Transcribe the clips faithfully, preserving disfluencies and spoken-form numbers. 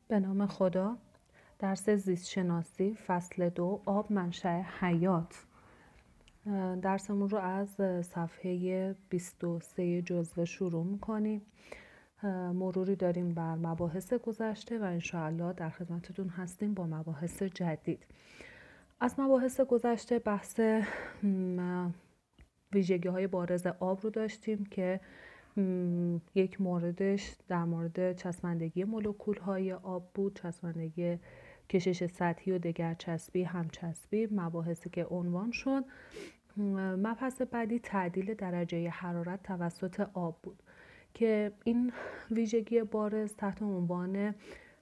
به نام خدا. درس زیست شناسی فصل دو، آب منشأ حیات. درسمون رو از صفحه بیست و سه جزوه شروع میکنیم. مروری داریم بر مباحث گذشته و انشاءالله در خدمتتون هستیم با مباحث جدید. از مباحث گذشته بحث ویژگی های بارز آب رو داشتیم که یک موردش در مورد چسبندگی مولکول های آب بود، چسبندگی کشش سطحی و دگر چسبی، همچسبی، مباحثی که عنوان شد. مبحث بعدی تعدیل درجه حرارت توسط آب بود که این ویژگی بارز تحت عنوان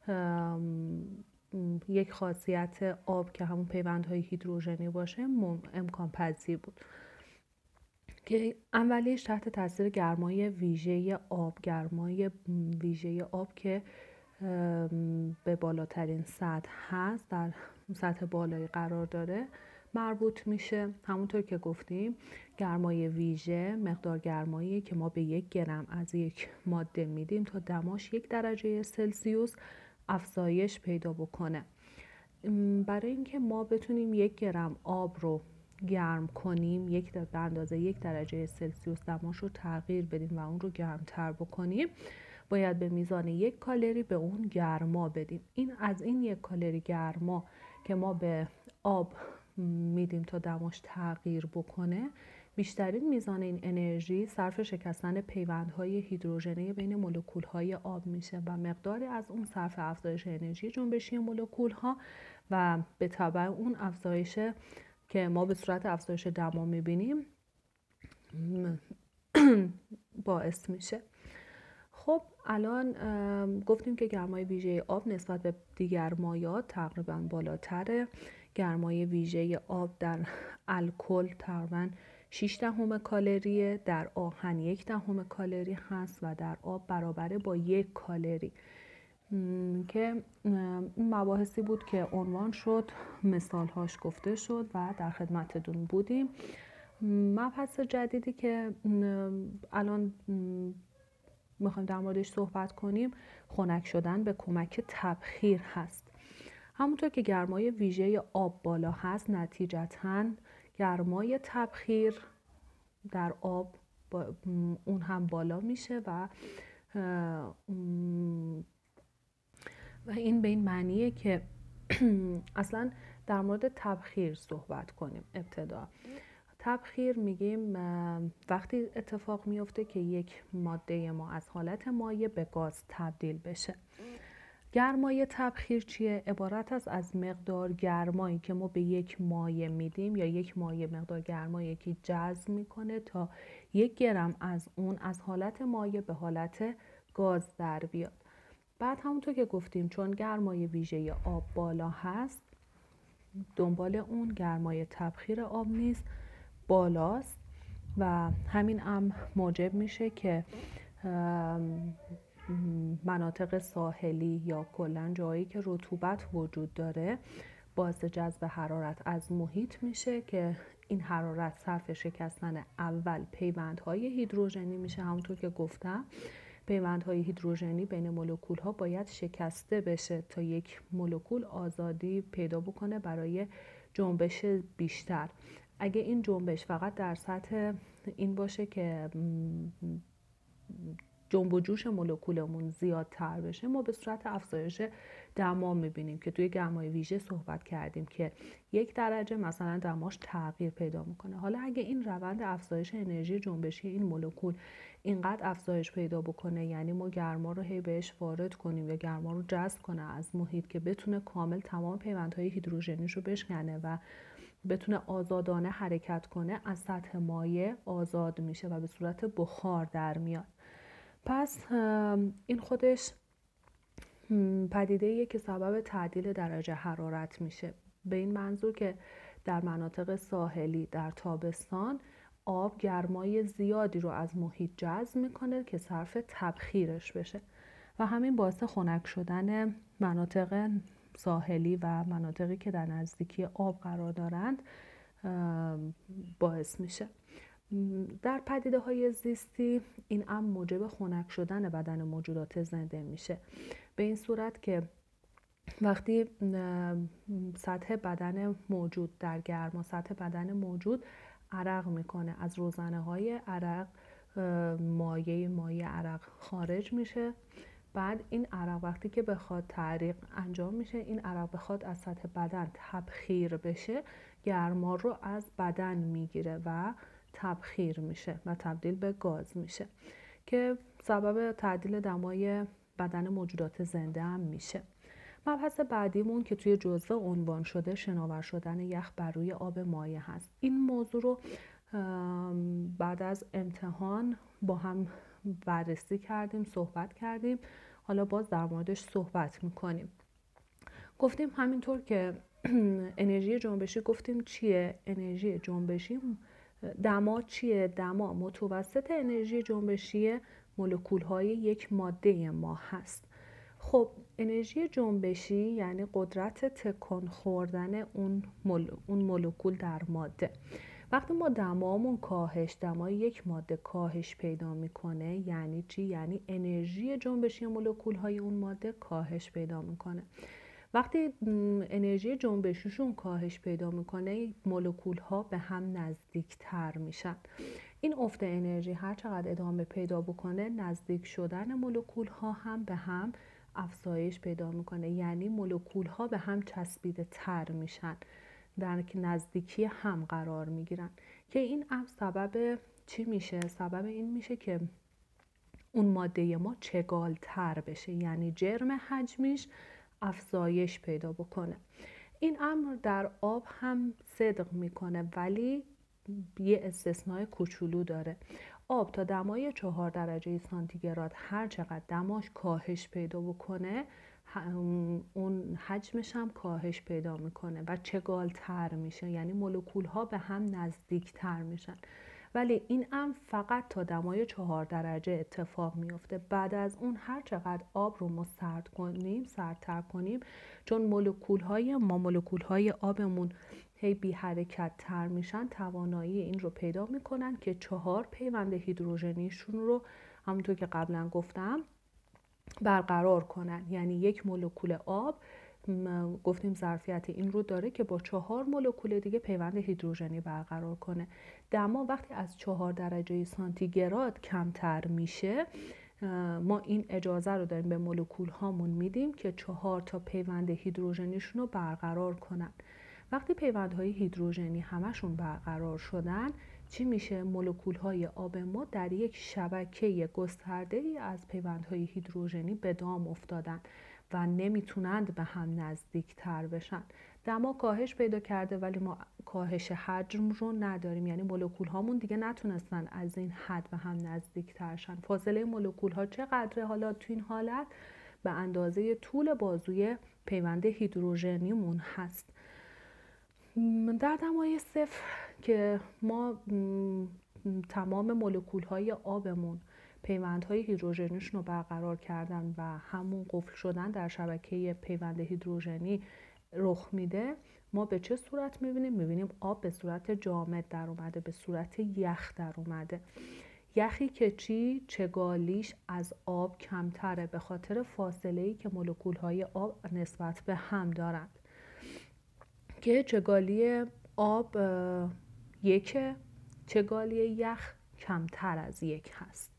یک خاصیت آب که همون پیوندهای هیدروژنی باشه امکان پذیر بود که اولیش تحت تاثیر گرمای ویژه آب گرمای ویژه آب که به بالاترین سطح هست، در سطح بالایی قرار داره مربوط میشه. همونطور که گفتیم گرمای ویژه مقدار گرمایی که ما به یک گرم از یک ماده میدیم تا دماش یک درجه سلسیوس افزایش پیدا بکنه. برای اینکه ما بتونیم یک گرم آب رو گرم کنیم، یک در به اندازه یک درجه سلسیوس دماش رو تغییر بدیم و اون رو گرمتر بکنیم، باید به میزان یک کالری به اون گرما بدیم. این از این یک کالری گرما که ما به آب میدیم تا دماش تغییر بکنه، بیشترین میزان این انرژی صرف شکستن پیوندهای هیدروژنی بین مولکول‌های آب میشه و مقداری از اون صرف افزایش انرژی جنبشی مولکول‌ها و به تبع اون افزایش که ما به صورت افزایش دما میبینیم باعث میشه. خب الان گفتیم که گرمای ویژه آب نسبت به دیگر مایعات تقریبا بالاتره. گرمای ویژه آب در الکل تقریبا شش دهم کالریه، در آهن یک دهم کالری هست و در آب برابره با یک کالری که این مباحثی بود که عنوان شد، مثالهاش گفته شد و در خدمتتون بودیم. مبحث جدیدی که الان میخوایم در موردش صحبت کنیم خنک شدن به کمک تبخیر هست. همونطور که گرمای ویژه آب بالا هست، نتیجتاً گرمای تبخیر در آب اون هم بالا میشه و و این به این معنیه که اصلا در مورد تبخیر صحبت کنیم. ابتدا تبخیر میگیم وقتی اتفاق میفته که یک ماده ما از حالت مایع به گاز تبدیل بشه. گرمای تبخیر چیه؟ عبارت است از مقدار گرمایی که ما به یک مایع میدیم یا یک مایع مقدار گرمایی که جذب میکنه تا یک گرم از اون از حالت مایع به حالت گاز در بیاد. بعد همونطور که گفتیم چون گرمای ویژه آب بالا هست، دنبال اون گرمای تبخیر آب نیست بالاست و همین هم موجب میشه که مناطق ساحلی یا کلاً جایی که رطوبت وجود داره باعث جذب حرارت از محیط میشه که این حرارت صرف شکستن اول پیوندهای هیدروژنی میشه. همونطور که گفتم پیوندهای هیدروژنی بین مولکول ها باید شکسته بشه تا یک مولکول آزادی پیدا بکنه برای جنبش بیشتر. اگه این جنبش فقط در سطح این باشه که جنب و جوش مولکولمون زیادتر بشه، ما به صورت افزایش دما میبینیم که توی گرمای ویژه صحبت کردیم که یک درجه مثلا دماش تغییر پیدا میکنه. حالا اگه این روند افزایش انرژی جنبشی این مولکول اینقدر افزایش پیدا بکنه، یعنی ما گرما رو هی بهش وارد کنیم یا گرما رو جذب کنه از محیط که بتونه کامل تمام پیوندهای هیدروژنیش رو بشکنه و بتونه آزادانه حرکت کنه، از سطح مایع آزاد میشه و به صورت بخار در میاد. پس این خودش پدیده‌ایه که سبب تعدیل درجه حرارت میشه، به این منظور که در مناطق ساحلی در تابستان آب گرمای زیادی رو از محیط جذب میکنه که صرف تبخیرش بشه و همین باعث خنک شدن مناطق ساحلی و مناطقی که در نزدیکی آب قرار دارند باعث میشه. در پدیده های زیستی این امر موجب خنک شدن بدن موجودات زنده میشه، به این صورت که وقتی سطح بدن موجود در گرما، سطح بدن موجود عرق میکنه، از روزنه های عرق مایع مایع عرق خارج میشه. بعد این عرق وقتی که بخواد تعریق انجام میشه، این عرق بخواد از سطح بدن تبخیر بشه، گرما رو از بدن میگیره و تبخیر میشه و تبدیل به گاز میشه که سبب تعدیل دمای بدن موجودات زنده هم میشه. مبحث بعدیمون که توی جزوه عنوان شده شناور شدن یخ بر روی آب مایع هست. این موضوع رو بعد از امتحان با هم بررسی کردیم، صحبت کردیم، حالا باز در موردش صحبت میکنیم. گفتیم همینطور که انرژی جنبشی گفتیم چیه؟ انرژی جنبشی دما چیه؟ دما متوسط انرژی جنبشی مولکول های یک ماده ما هست. خب انرژی جنبشی یعنی قدرت تکان خوردن اون مول... اون مولکول در ماده. وقتی ما دمامون کاهش، دمای یک ماده کاهش پیدا میکنه یعنی چی؟ یعنی انرژی جنبشی مولکول های اون ماده کاهش پیدا میکنه. وقتی انرژی جنبشیشون کاهش پیدا میکنه، مولکول ها به هم نزدیک تر میشن. این افت انرژی هر چقدر ادامه پیدا بکنه، نزدیک شدن مولکول ها هم به هم افزایش پیدا میکنه، یعنی مولکول ها به هم چسبیده تر میشن، در نزدیکی هم قرار میگیرن که این امر سبب چی میشه؟ سبب این میشه که اون ماده ما چگال تر بشه، یعنی جرم حجمیش افزایش پیدا بکنه. این امر در آب هم صدق میکنه، ولی یه استثناء کوچولو داره. آب تا دمای چهار درجه سانتیگراد هر چقدر دماش کاهش پیدا بکنه، اون حجمش هم کاهش پیدا میکنه و چگال تر میشه، یعنی مولکول ها به هم نزدیک تر میشن. ولی این امر فقط تا دمای چهار درجه اتفاق میفته. بعد از اون هر چقدر آب رو ما سرد کنیم، سردتر کنیم، چون مولکول های ما مولکول های آبمون هی بی حرکت تر میشن، توانایی این رو پیدا میکنن که چهار پیوند هیدروژنیشون رو همونطور که قبلا گفتم برقرار کنن. یعنی یک مولکول آب گفتیم ظرفیت این رو داره که با چهار مولکول دیگه پیوند هیدروژنی برقرار کنه. دما وقتی از چهار درجه سانتیگراد کمتر میشه، ما این اجازه رو داریم به مولکول هامون میدیم که چهار تا پیوند هیدروژنیشون رو برقرار کنن. وقتی پیوندهای هیدروژنی همشون برقرار شدن، چی میشه؟ مولکول های آب ما در یک شبکه گسترده ای از پیوندهای هیدروژنی به دام افتادن و نمیتونند به هم نزدیک تر بشن. دما کاهش پیدا کرده ولی ما کاهش حجم رو نداریم، یعنی مولکول هامون دیگه نتونستن از این حد به هم نزدیک تر شن. فاصله مولکول ها چقدره حالا تو این حالت؟ به اندازه طول بازوی پیوند هیدروژنیمون هست. در دمای صفر که ما تمام مولکول های آبمون پیوندهای هیدروژنیشون رو برقرار کردن و همون قفل شدن در شبکه پیوند هیدروژنی رخ میده، ما به چه صورت میبینیم؟ میبینیم آب به صورت جامد در اومده، به صورت یخ در اومده. یخی که چی؟ چگالیش از آب کمتره به خاطر فاصله‌ای که مولکول های آب نسبت به هم دارند، که چگالی آب یکه، چگالی یخ کمتر از یک هست.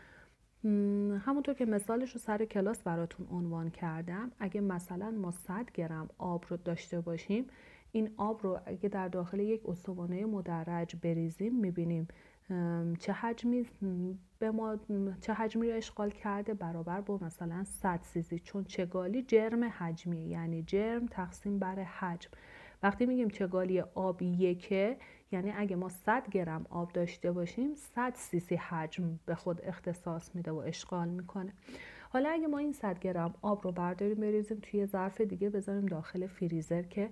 همونطور که مثالش رو سر کلاس براتون عنوان کردم، اگه مثلا ما صد گرم آب رو داشته باشیم، این آب رو اگه در داخل یک استوانه مدرج بریزیم، میبینیم چه حجمی به ما چه حجمی رو اشغال کرده، برابر با مثلا صد سیسی، چون چگالی جرم حجمی، یعنی جرم تقسیم بر حجم. وقتی میگیم چگالی آب یکه، یعنی اگه ما صد گرم آب داشته باشیم، صد سیسی حجم به خود اختصاص میده و اشغال میکنه. حالا اگه ما این صد گرم آب رو برداریم بریزیم توی ظرف دیگه، بذاریم داخل فریزر که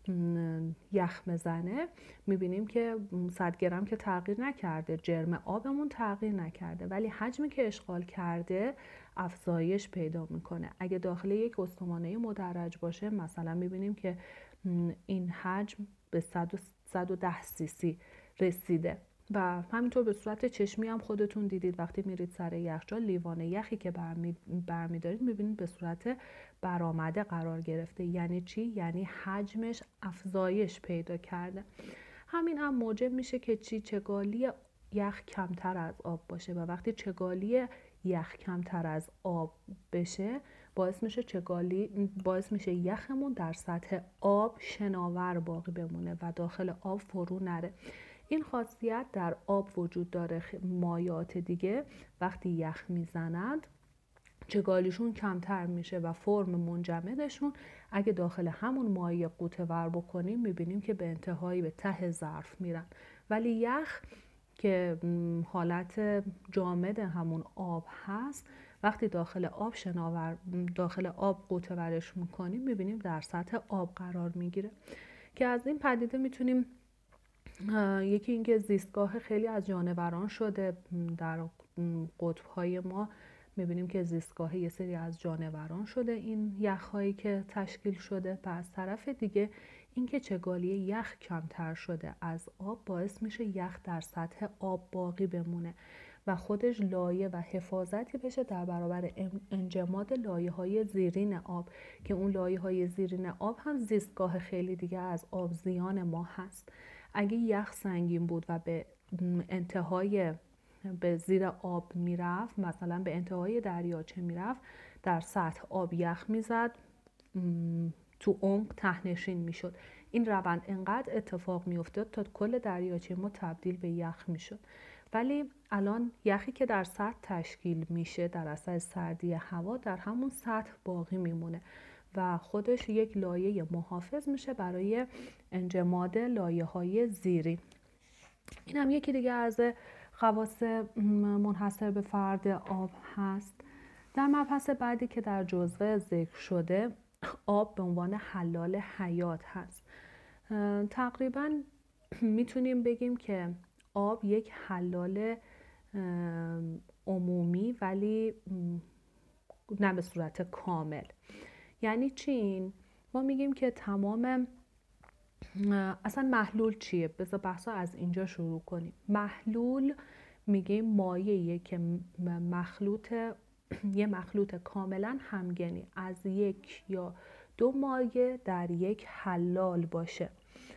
یخ بزنه، میبینیم که صد گرم که تغییر نکرده، جرم آبمون تغییر نکرده، ولی حجمی که اشغال کرده افزایش پیدا میکنه. اگه داخل یک استوانه مدرج باشه، مثلا میبینیم که این حجم به صد و ده سی سی رسیده. و همینطور به صورت چشمی هم خودتون دیدید وقتی میرید سر یخچال، لیوان یخی که برمی برمیدارید میبینید به صورت برآمده قرار گرفته. یعنی چی؟ یعنی حجمش افزایش پیدا کرده. همین هم موجب میشه که چی؟ چگالی یخ کمتر از آب باشه و وقتی چگالی یخ کمتر از آب بشه باعث میشه چگالی باعث میشه یخمون در سطح آب شناور باقی بمونه و داخل آب فرو نره. این خاصیت در آب وجود داره. مایعات دیگه وقتی یخ میزنند چگالیشون کمتر میشه و فرم منجمدشون اگه داخل همون مایع غوطه ور بکنیم میبینیم که به انتهایی به ته ظرف میرن. ولی یخ که حالت جامد همون آب هست وقتی داخل آب شناور داخل آب غوطه ورش میکنیم میبینیم در سطح آب قرار میگیره. که از این پدیده میتونیم یکی اینکه زیستگاه خیلی از جانوران شده. در قطب‌های ما میبینیم که زیستگاه یه سری از جانوران شده این یخ‌هایی که تشکیل شده. و از طرف دیگه اینکه چگالی یخ کمتر شده از آب باعث میشه یخ در سطح آب باقی بمونه و خودش لایه و حفاظتی بشه در برابر انجماد لایه‌های زیرین آب که اون لایه‌های زیرین آب هم زیستگاه خیلی دیگه از آبزیان ما هست. اگه یخ سنگین بود و به انتهای به زیر آب میرفت، مثلا به انتهای دریاچه میرفت، در سطح آب یخ میزد، تو عمق ته‌نشین میشد. این روند انقدر اتفاق میافتاد تا کل دریاچه ما تبدیل به یخ میشد. ولی الان یخی که در سطح تشکیل میشه در اثر سردی هوا در همون سطح باقی میمونه و خودش یک لایه محافظ میشه برای انجماد لایه‌های زیرین. این هم یکی دیگه از خواص منحصر به فرد آب هست. در مبحث بعدی که در جزوه ذکر شده آب به عنوان حلال حیات هست. تقریبا میتونیم بگیم که آب یک حلال عمومی ولی نه به صورت کامل. یعنی چی؟ ما میگیم که تمام اصلا محلول چیه؟ بذار بحثا از اینجا شروع کنیم. محلول میگیم مایعیه که مخلوط یه مخلوط کاملا همگنی از یک یا دو مایع در یک حلال باشه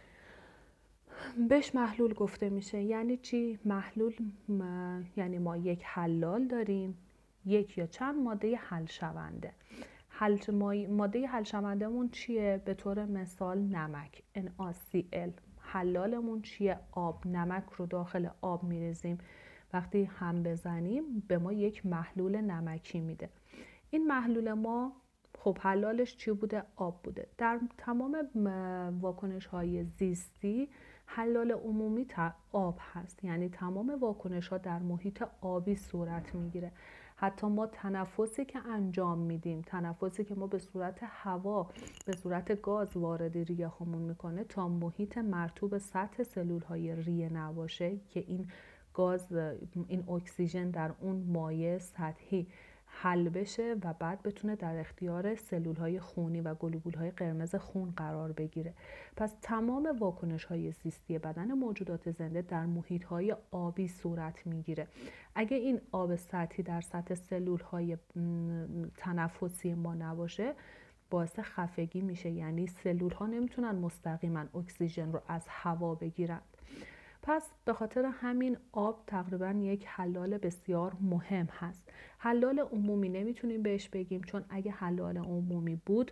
بهش محلول گفته میشه. یعنی چی؟ محلول م... یعنی ما یک حلال داریم، یک یا چند ماده حل شونده. حل ماده حل شوندهمون چیه؟ به طور مثال نمک ان ا سی ال. حلالمون چیه؟ آب. نمک رو داخل آب میریزیم، وقتی هم بزنیم به ما یک محلول نمکی میده. این محلول ما خب حلالش چی بوده؟ آب بوده. در تمام واکنش های زیستی حلال عمومی آب هست. یعنی تمام واکنش ها در محیط آبی صورت میگیره. حتی ما تنفسی که انجام میدیم، تنفسی که ما به صورت هوا به صورت گاز وارد ریه همون میکنه تا محیط مرطوب سطح سلول های ریه نباشه که این گاز این اکسیژن در اون مایع سطحی حل بشه و بعد بتونه در اختیار سلول های خونی و گلوبول های قرمز خون قرار بگیره. پس تمام واکنش های زیستی بدن موجودات زنده در محیط های آبی صورت میگیره. اگه این آب سطحی در سطح سلول های تنفسی ما نباشه باعث خفگی میشه. یعنی سلول ها نمیتونن مستقیما اکسیژن رو از هوا بگیرن. پس به خاطر همین آب تقریبا یک حلال بسیار مهم هست. حلال عمومی نمیتونیم بهش بگیم، چون اگه حلال عمومی بود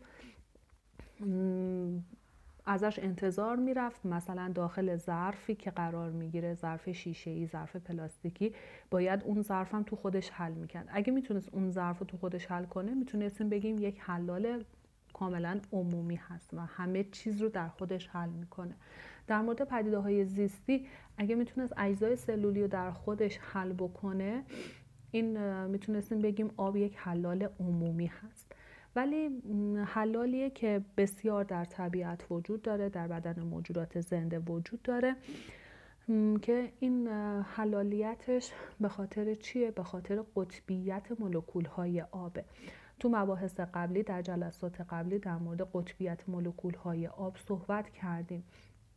ازش انتظار میرفت مثلا داخل ظرفی که قرار میگیره، ظرف شیشه‌ای، ظرف پلاستیکی، باید اون ظرف هم تو خودش حل میکرد. اگه میتونست اون ظرف رو تو خودش حل کنه میتونستیم بگیم یک حلال کاملا عمومی هست و همه چیز رو در خودش حل میکنه. در مورد پدیده‌های زیستی اگه میتونست اجزای سلولی رو در خودش حل بکنه این میتونستیم بگیم آب یک حلال عمومی هست. ولی حلالیه که بسیار در طبیعت وجود داره، در بدن موجودات زنده وجود داره که این حلالیتش به خاطر چیه؟ به خاطر قطبیت مولکول‌های آبه. تو مباحث قبلی در جلسات قبلی در مورد قطبیت مولکول‌های آب صحبت کردیم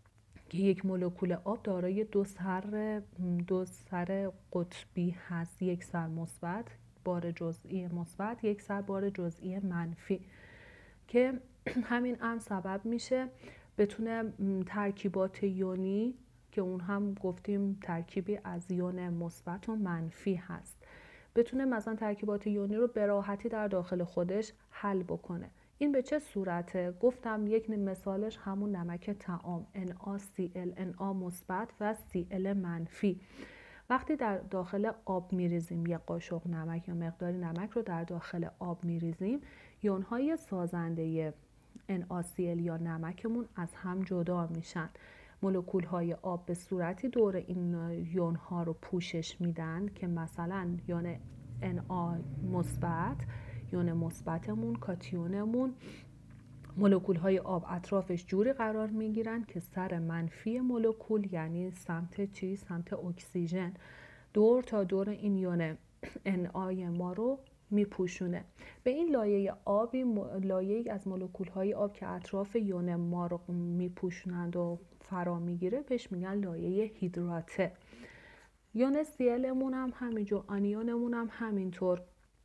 که یک مولکول آب دارای دو سر دو سر قطبی هست، یک سر مثبت بار جزئی مثبت، یک سر بار جزئی منفی، که همین هم سبب میشه بتونه ترکیبات یونی که اون هم گفتیم ترکیبی از یون مثبت و منفی هست، بتونه مثلا ترکیبات یونی رو به راحتی در داخل خودش حل بکنه. این به چه صورته؟ گفتم یک مثالش همون نمک طعام ان ا سی ال، ان ا مثبت و سی ال منفی. وقتی در داخل آب میریزیم یک قاشق نمک یا مقداری نمک رو در داخل آب میریزیم، یونهای سازنده ان ا سی ال یا نمکمون از هم جدا میشن. مولکول های آب به صورتی دور این یون ها رو پوشش میدن که مثلا یون ان ا مثبت، یون مثبتمون، کاتیونمون، مولکول های آب اطرافش جوری قرار میگیرن که سر منفی مولکول، یعنی سمت چی؟ سمت اکسیژن، دور تا دور این یون ان آی ما رو میپوشونه. به این لایه آبی، لایه‌ای از مولکول های آب که اطراف یون ما رو میپوشونند و فرا میگیره، بهش میگن لایه هیدراته. یون سی المون هم همینجور، آنیونمون هم همینطور.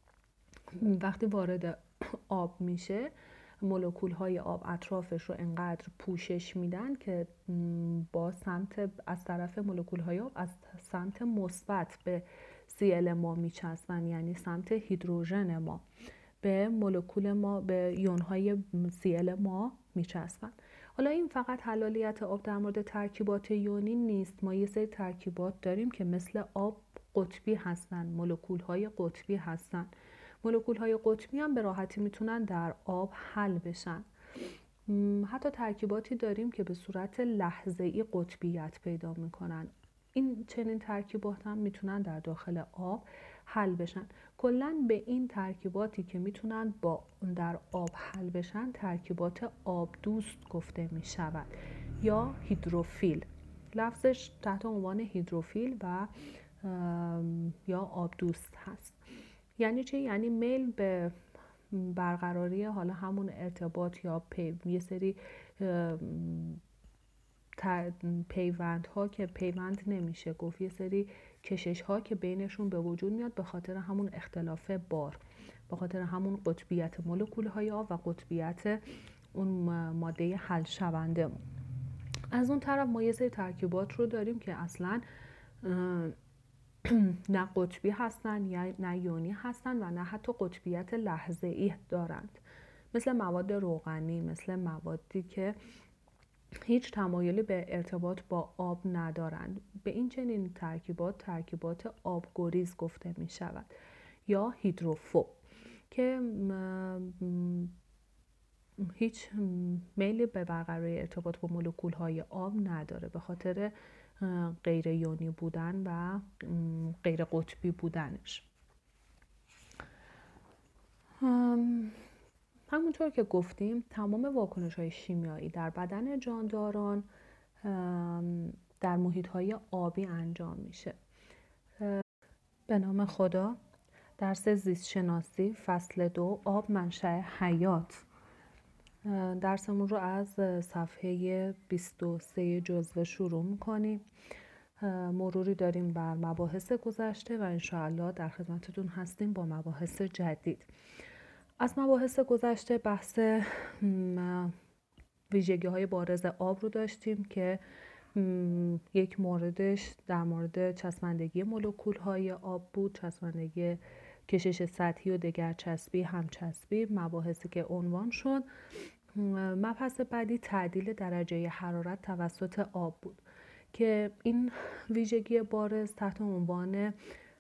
وقتی وارد آب میشه، مولکول های آب اطرافش رو انقدر پوشش میدن که با سمت از طرف مولکول های آب از سمت مثبت به سی ال ما میچسبن، یعنی سمت هیدروژن ما به مولکول ما، به یون های سی ال ما میچسبن. حالا این فقط حلالیت آب در مورد ترکیبات یونی نیست، ما یه سری ترکیبات داریم که مثل آب قطبی هستن، مولکول های قطبی هستن. مولکول های قطبی هم به راحتی میتونن در آب حل بشن. حتی ترکیباتی داریم که به صورت لحظه‌ای قطبیت پیدا میکنن. این چنین ترکیبات هم میتونن در داخل آب حل بشن. کلاً به این ترکیباتی که میتونن با در آب حل بشن ترکیبات آب دوست گفته میشود یا هیدروفیل. لفظش تحت عنوان هیدروفیل و یا آب دوست هست. یعنی چی؟ یعنی میل به برقراری حالا همون ارتباط یا پی... یه سری پیوند ها که پیوند نمیشه گفت، یه سری کشش ها که بینشون به وجود میاد به خاطر همون اختلاف بار، به خاطر همون قطبیت مولکول های آب و قطبیت اون ماده حل شونده. از اون طرف ما یه سری ترکیبات رو داریم که اصلا نه قطبی هستن یا نه یونی هستن و نه حتی قطبیت لحظه‌ای دارند، مثل مواد روغنی، مثل موادی که هیچ تمایلی به ارتباط با آب ندارند. به این چنین ترکیبات ترکیبات آبگریز گفته می شود یا هیدروفوب، که هیچ میلی به برقراری ارتباط با مولکول های آب نداره به خاطر غیر یونی بودن و غیر قطبی بودنش. همونطور که گفتیم تمام واکنش های شیمیایی در بدن جانداران در محیط های آبی انجام میشه. به نام خدا. درس زیست شناسی فصل دو، آب منشأ حیات. درسمون رو از صفحه بیست و سه جزوه شروع میکنیم. مروری داریم بر مباحث گذشته و انشاءالله در خدمتتون هستیم با مباحث جدید. از مباحث گذشته بحث ویژگی های بارز آب رو داشتیم که یک موردش در مورد چسبندگی مولکول های آب بود، چسبندگی کشش سطحی و دگر چسبی، همچسبی، مباحثی که عنوان شد. مبحث بعدی تعدیل درجه حرارت توسط آب بود که این ویژگی بارز تحت عنوان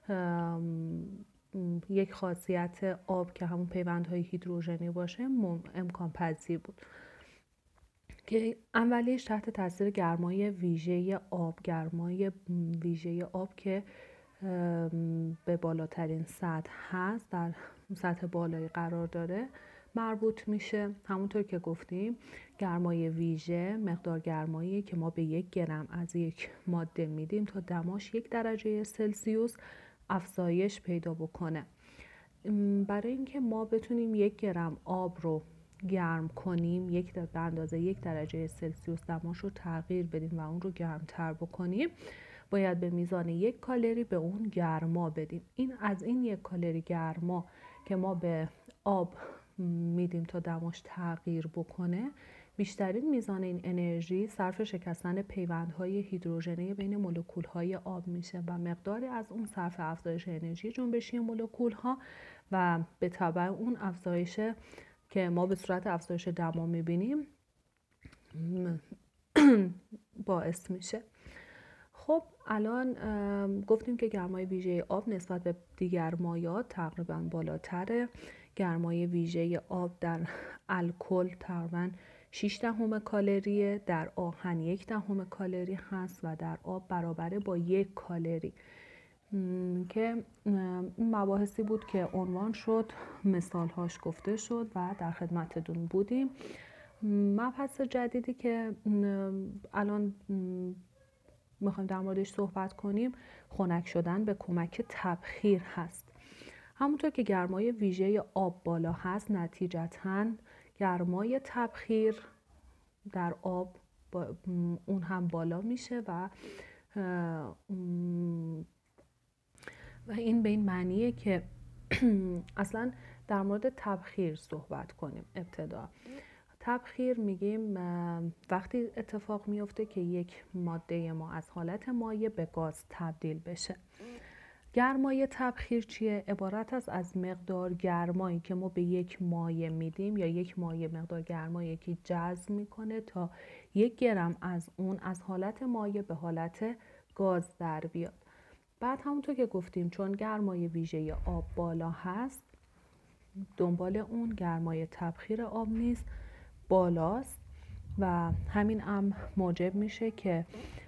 یک خاصیت آب که همون پیوندهای هیدروژنی باشه امکان پذیر بود، که اولیش تحت تاثیر گرمای ویژه آب، گرمای ویژه آب که به بالاترین سطح هست، در سطح بالایی قرار داره مربوط میشه. همونطور که گفتیم گرمای ویژه مقدار گرمایی که ما به یک گرم از یک ماده میدیم تا دماش یک درجه سلسیوس افزایش پیدا بکنه. برای اینکه ما بتونیم یک گرم آب رو گرم کنیم، یک در به اندازه یک درجه سلسیوس دماش رو تغییر بدیم و اون رو گرمتر بکنیم، باید به میزان یک کالری به اون گرما بدیم. این از این یک کالری گرما که ما به آب میدیم تا دماش تغییر بکنه، بیشترین میزان این انرژی صرف شکستن پیوندهای هیدروژنی بین مولکولهای آب میشه و مقداری از اون صرف افزایش انرژی جنبشی مولکولها و به تبع اون افزایش که ما به صورت افزایش دما میبینیم باعث میشه. خب الان گفتیم که گرمای ویژه آب نسبت به دیگر مایعات تقریبا بالاتره. گرمای ویژه آب در الکل تقریبا شش دهم کالریه، در آهن یک دهم کالری هست و در آب برابره با یک کالری، که این مباحثی بود که عنوان شد، مثالهاش گفته شد و در خدمتتون بودیم. مبحث جدیدی که الان میخوایم در موردش صحبت کنیم خنک شدن به کمک تبخیر هست. همونطور که گرمای ویژه آب بالا هست، نتیجتاً گرمای تبخیر در آب اون هم بالا میشه و و این به این معنیه که اصلا در مورد تبخیر صحبت کنیم. ابتدا تبخیر میگیم وقتی اتفاق میفته که یک ماده ما از حالت مایع به گاز تبدیل بشه. گرمای تبخیر چیه؟ عبارت است از مقدار گرمایی که ما به یک مایع میدیم یا یک مایع مقدار گرمایی که جذب میکنه تا یک گرم از اون از حالت مایع به حالت گاز در بیاد. بعد همونطور که گفتیم چون گرمای ویژه آب بالا هست، دنبال اون گرمای تبخیر آب نیز بالاست و همین هم موجب میشه که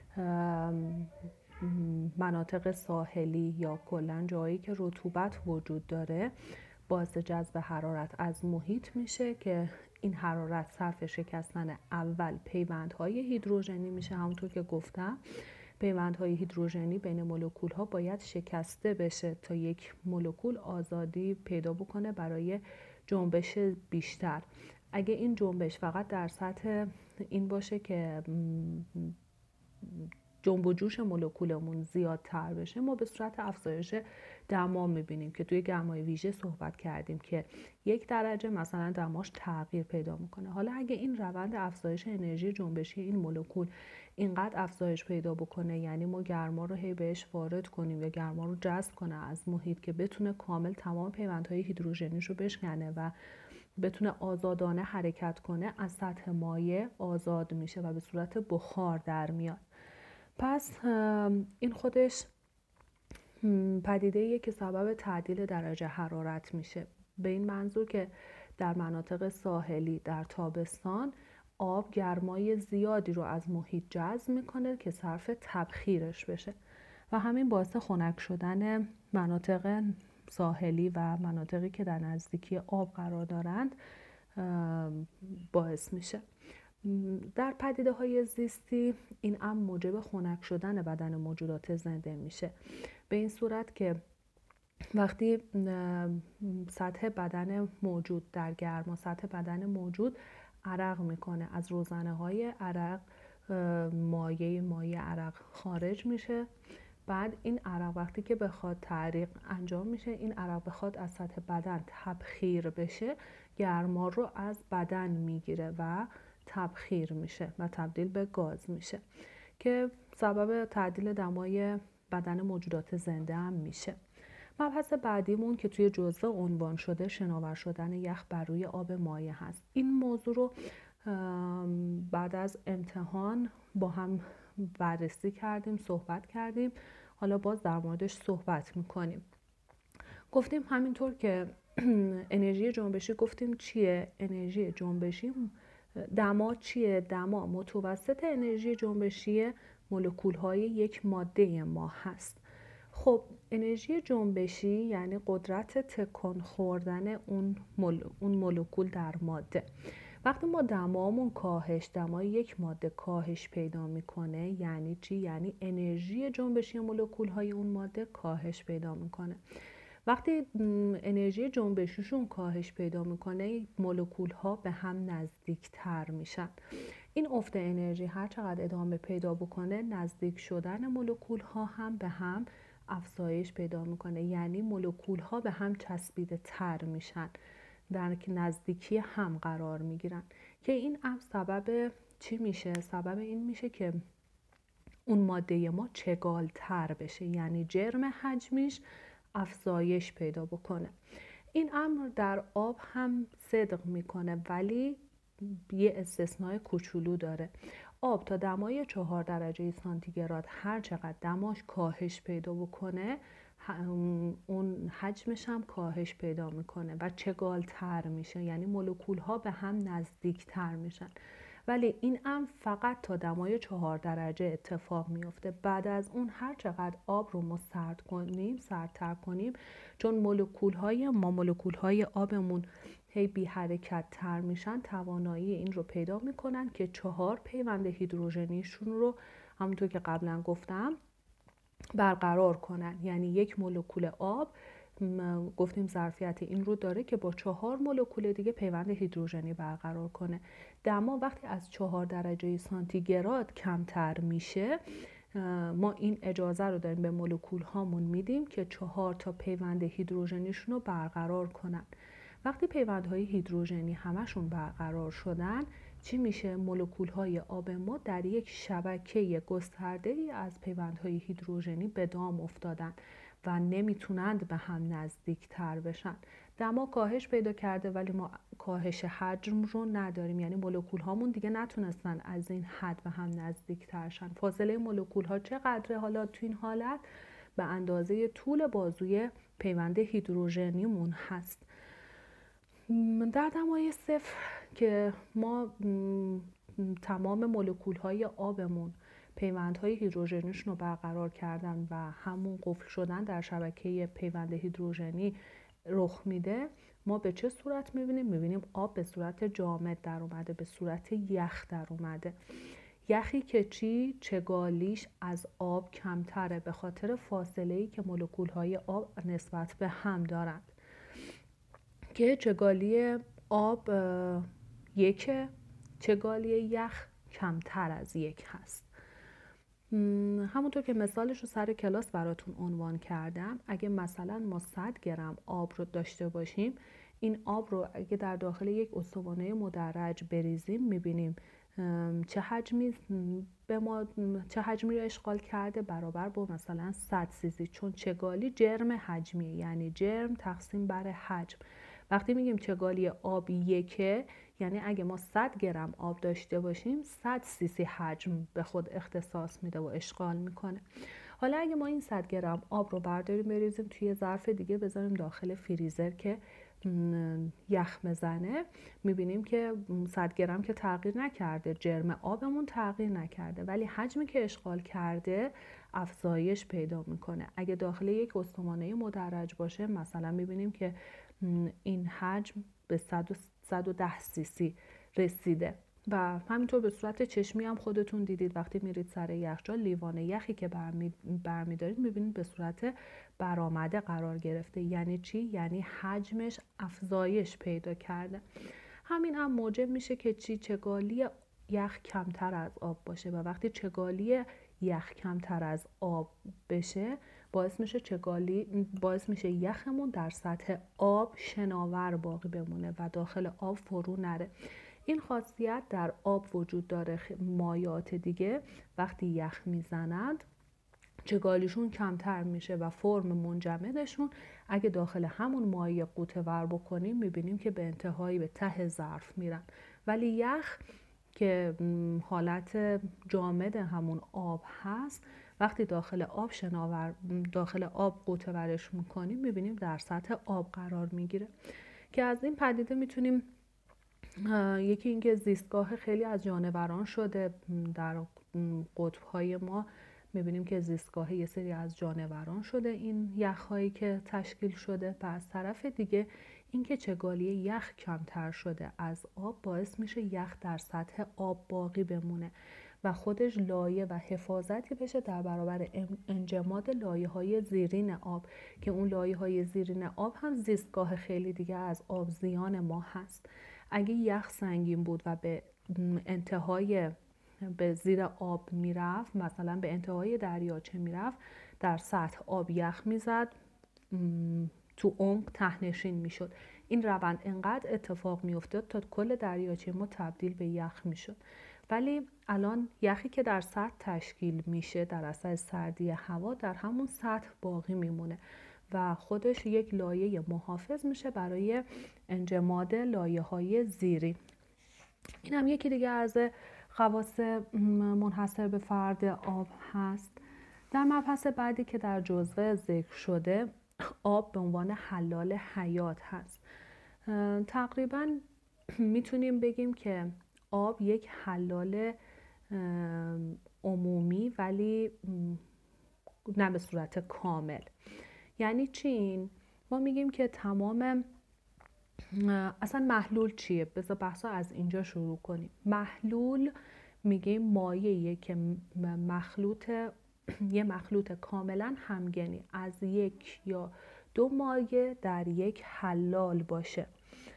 مناطق ساحلی یا کلاً جایی که رطوبت وجود داره باعث جذب حرارت از محیط میشه که این حرارت صرف شکستن اول پیوندهای هیدروژنی میشه. همونطور که گفتم پیوندهای هیدروژنی بین مولکول ها باید شکسته بشه تا یک مولکول آزادی پیدا بکنه برای جنبش بیشتر. اگه این جنبش فقط در سطح این باشه که جنب و جوش مولکولمون زیادتر بشه، ما به صورت افزایش دما میبینیم که توی گرمای ویژه صحبت کردیم که یک درجه مثلا دماش تغییر پیدا میکنه. حالا اگه این روند افزایش انرژی جنبشی این مولکول اینقدر افزایش پیدا بکنه، یعنی ما گرما رو هی بهش وارد کنیم یا گرما رو جذب کنه از محیط که بتونه کامل تمام پیوندهای هیدروژنیش رو بشکنه و بتونه آزادانه حرکت کنه، از سطح مایع آزاد میشه و به صورت بخار در میاد. پس این خودش پدیده‌ایه که سبب تعدیل درجه حرارت میشه، به این منظور که در مناطق ساحلی در تابستان آب گرمای زیادی رو از محیط جذب میکنه که صرف تبخیرش بشه و همین باعث خنک شدن مناطق ساحلی و مناطقی که در نزدیکی آب قرار دارند باعث میشه. در پدیده های زیستی این امر موجب خنک شدن بدن موجودات زنده میشه، به این صورت که وقتی سطح بدن موجود در گرما سطح بدن موجود عرق میکنه، از روزنه های عرق مایع مایع عرق خارج میشه. بعد این عرق وقتی که بخواد تعریق انجام میشه، این عرق بخواد از سطح بدن تبخیر بشه، گرما رو از بدن میگیره و تبخیر میشه و تبدیل به گاز میشه که سبب تعدیل دمای بدن موجودات زنده هم میشه. مبحث بعدیمون که توی جزوه عنوان شده شناور شدن یخ بر روی آب مایع هست. این موضوع رو بعد از امتحان با هم بررسی کردیم، صحبت کردیم، حالا باز در موردش صحبت میکنیم. گفتیم همینطور که انرژی جنبشی گفتیم چیه؟ انرژی جنبشی دما چیه؟ دما متوسط انرژی جنبشی مولکول‌های یک ماده ما هست. خب انرژی جنبشی یعنی قدرت تکان خوردن اون مول، اون مولکول در ماده. وقتی ما دمامون کاهش دمای یک ماده کاهش پیدا میکنه یعنی چی؟ یعنی انرژی جنبشی مولکول‌های اون ماده کاهش پیدا میکنه وقتی انرژی جنبشیشون کاهش پیدا میکنه، مولکول ها به هم نزدیک تر میشن. این افت انرژی هر چقدر ادامه پیدا بکنه، نزدیک شدن مولکول ها هم به هم افزایش پیدا میکنه، یعنی مولکول ها به هم چسبیده تر میشن، در نزدیکی هم قرار میگیرن، که این امر سبب چی میشه؟ سبب این میشه که اون ماده ما چگال تر بشه، یعنی جرم حجمیش افزایش پیدا بکنه. این امر در آب هم صدق میکنه، ولی یه استثناء کوچولو داره. آب تا دمای چهار درجه سانتیگراد هر چقدر دماش کاهش پیدا بکنه، اون حجمش هم کاهش پیدا میکنه و چگال تر میشه، یعنی مولکول ها به هم نزدیک تر میشن. ولی این امر فقط تا دمای چهار درجه اتفاق میفته. بعد از اون هر چقدر آب رو ما سرد کنیم، سردتر کنیم، چون مولکول های ما مولکول های آبمون هی بی حرکت تر میشن، توانایی این رو پیدا میکنن که چهار پیوند هیدروژنیشون رو همونطور که قبلا گفتم برقرار کنن. یعنی یک مولکول آب گفتیم ظرفیت این رو داره که با چهار مولکول دیگه پیوند هیدروژنی برقرار کنه. دما وقتی از چهار درجه سانتیگراد کمتر میشه، ما این اجازه رو داریم به مولکول هامون میدیم که چهار تا پیوند هیدروژنیشون رو برقرار کنن. وقتی پیوندهای هیدروژنی همشون برقرار شدن، چی میشه؟ مولکول های آب ما در یک شبکه گسترده ای از پیوندهای هیدروژنی به دام افتادن و نمیتونند به هم نزدیک تر بشن. دما کاهش پیدا کرده ولی ما کاهش حجم رو نداریم، یعنی مولکول هامون دیگه نتونستن از این حد به هم نزدیک تر شن. فاصله مولکول ها چقدره حالا تو این حالت؟ به اندازه طول بازوی پیوند هیدروژنیمون هست. در دمای صفر که ما تمام مولکول های آبمون پیوندهای هیدروژنیشون رو برقرار کردن و همون قفل شدن در شبکه پیوند هیدروژنی رخ میده، ما به چه صورت میبینیم؟ میبینیم آب به صورت جامد در اومده، به صورت یخ در اومده. یخی که چی؟ چگالیش از آب کمتره به خاطر فاصله‌ای که مولکول های آب نسبت به هم دارند، که چگالی آب یک، چگالی یخ کمتر از یک هست. همونطور که مثالش رو سر کلاس براتون عنوان کردم، اگه مثلا ما صد گرم آب رو داشته باشیم، این آب رو اگه در داخل یک استوانه مدرج بریزیم، میبینیم چه حجمی به ما چه حجمی رو اشغال کرده، برابر با مثلا صد سیسی، چون چگالی جرم حجمیه، یعنی جرم تقسیم بر حجم. وقتی میگیم چگالی آب یکه، یعنی اگه ما صد گرم آب داشته باشیم، صد سیسی حجم به خود اختصاص میده و اشغال میکنه. حالا اگه ما این صد گرم آب رو برداریم بریزیم توی ظرف دیگه، بذاریم داخل فریزر که یخ بزنه، میبینیم که صد گرم که تغییر نکرده، جرم آبمون تغییر نکرده، ولی حجمی که اشغال کرده افزایش پیدا میکنه. اگه داخل یک استوانه مدرج باشه، مثلا میبینیم که این حجم به صد و ده سیسی رسیده. و همینطور به صورت چشمی هم خودتون دیدید وقتی میرید سر یخچال، لیوان یخی که برمی برمیدارید میبینید به صورت برآمده قرار گرفته. یعنی چی؟ یعنی حجمش افزایش پیدا کرده. همین هم موجب میشه که چی؟ چگالی یخ کمتر از آب باشه، و وقتی چگالی یخ کمتر از آب بشه، باعث میشه چگالی باعث میشه یخمون در سطح آب شناور باقی بمونه و داخل آب فرو نره. این خاصیت در آب وجود داره. مایعات دیگه وقتی یخ میزنند، چگالیشون کمتر میشه و فرم منجمدشون اگه داخل همون مایع غوطه ور بکنیم، میبینیم که به انتهایی به ته ظرف میرن. ولی یخ که حالت جامد همون آب هست، وقتی داخل آب شناور داخل آب غوطه ورش میکنیم، میبینیم در سطح آب قرار میگیره. که از این پدیده میتونیم یکی اینکه زیستگاه خیلی از جانوران شده. در قطب‌های ما میبینیم که زیستگاه یه سری از جانوران شده این یخ‌هایی که تشکیل شده. و از طرف دیگه اینکه چگالی یخ کمتر شده از آب باعث میشه یخ در سطح آب باقی بمونه و خودش لایه و حفاظتی بشه در برابر انجماد لایه‌های زیرین آب که اون لایه‌های زیرین آب هم زیستگاه خیلی دیگه از آب زیان ما هست. اگه یخ سنگین بود و به انتهای به زیر آب میرفت، مثلا به انتهای دریاچه میرفت، در سطح آب یخ میزد، تو عمق ته‌نشین میشد. این روند انقدر اتفاق میافتاد تا کل دریاچه ما تبدیل به یخ میشد. ولی الان یخی که در سطح تشکیل میشه در اثر سردی هوا در همون سطح باقی میمونه و خودش یک لایه محافظ میشه برای انجماد لایه‌های زیرین. این هم یکی دیگه از خواص منحصر به فرد آب هست. در مبحث بعدی که در جزوه ذکر شده، آب به عنوان حلال حیات هست. تقریبا میتونیم بگیم که آب یک حلال عمومی ولی نه به صورت کامل. یعنی چی این؟ ما میگیم که تمام اصلا محلول چیه؟ بذار بحثا از اینجا شروع کنیم. محلول میگیم مایعیه که مخلوط یه مخلوط کاملا همگنی از یک یا دو مایع در یک حلال باشه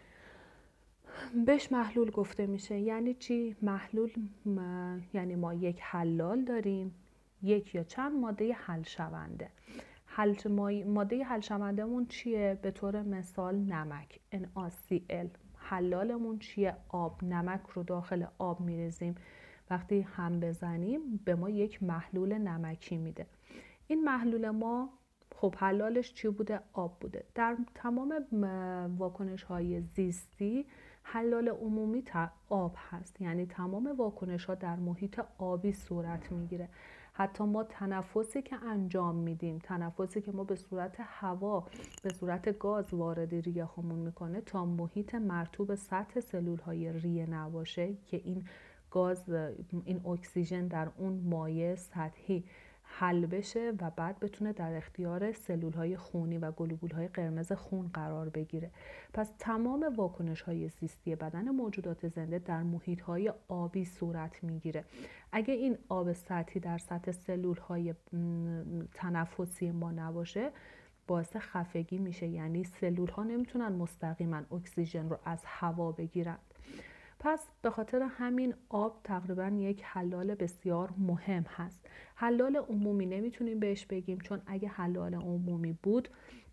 بهش محلول گفته میشه. یعنی چی؟ محلول م... یعنی ما یک حلال داریم، یک یا چند ماده حل شونده. حل ماده حل شوندهمون چیه؟ به طور مثال نمک ان ای سی ال. حلالمون چیه؟ آب. نمک رو داخل آب میریزیم، وقتی هم بزنیم به ما یک محلول نمکی میده. این محلول ما خب حلالش چی بوده؟ آب بوده. در تمام واکنش های زیستی حلال عمومی آب هست، یعنی تمام واکنش ها در محیط آبی صورت میگیره. حتی ما تنفسی که انجام میدیم، تنفسی که ما به صورت هوا به صورت گاز وارد ریه‌هامون میکنه تا محیط مرطوب سطح سلول های ریه نباشه که این گاز، این اکسیژن در اون مایع سطحی حل بشه و بعد بتونه در اختیار سلول‌های خونی و گلوبول‌های قرمز خون قرار بگیره. پس تمام واکنش‌های زیستی بدن موجودات زنده در محیط‌های آبی صورت میگیره. اگه این آب سطحی در سطح سلول‌های تنفسی ما نباشه باعث خفگی میشه، یعنی سلول‌ها نمیتونن مستقیما اکسیژن رو از هوا بگیرن. پس به خاطر همین آب تقریبا یک حلال بسیار مهم هست. حلال عمومی نمیتونیم بهش بگیم، چون اگه حلال عمومی بود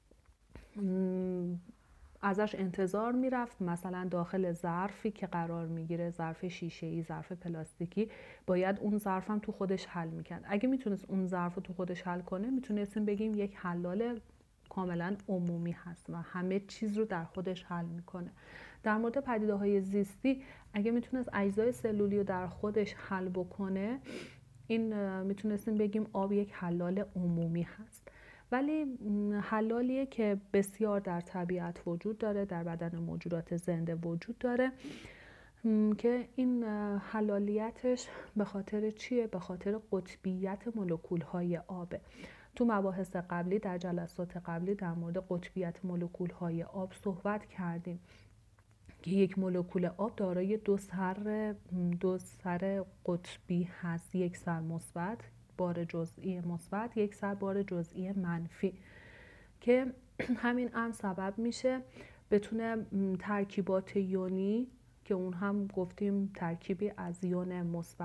ازش انتظار میرفت مثلا داخل ظرفی که قرار میگیره، ظرف شیشه‌ای، ظرف پلاستیکی، باید اون ظرف هم تو خودش حل میکرد. اگه میتونست اون ظرف رو تو خودش حل کنه میتونستیم بگیم یک حلال کاملا عمومی هست و همه چیز رو در خودش حل میکنه. در مورد پدیده‌های زیستی اگه میتونست اجزای سلولی رو در خودش حل بکنه، این میتونستیم بگیم آب یک حلال عمومی هست. ولی حلالیه که بسیار در طبیعت وجود داره، در بدن موجودات زنده وجود داره که این حلالیتش به خاطر چیه؟ به خاطر قطبیت مولکول‌های آبه. تو مباحث قبلی در جلسات قبلی در مورد قطبیت مولکول‌های آب صحبت کردیم که یک مولکول آب دارای دو سر دو سر قطبی هست، یک سر مثبت بار جزئی مثبت، یک سر بار جزئی منفی، که همین هم سبب میشه بتونه ترکیبات یونی که اون هم گفتیم ترکیبی از یون مثبت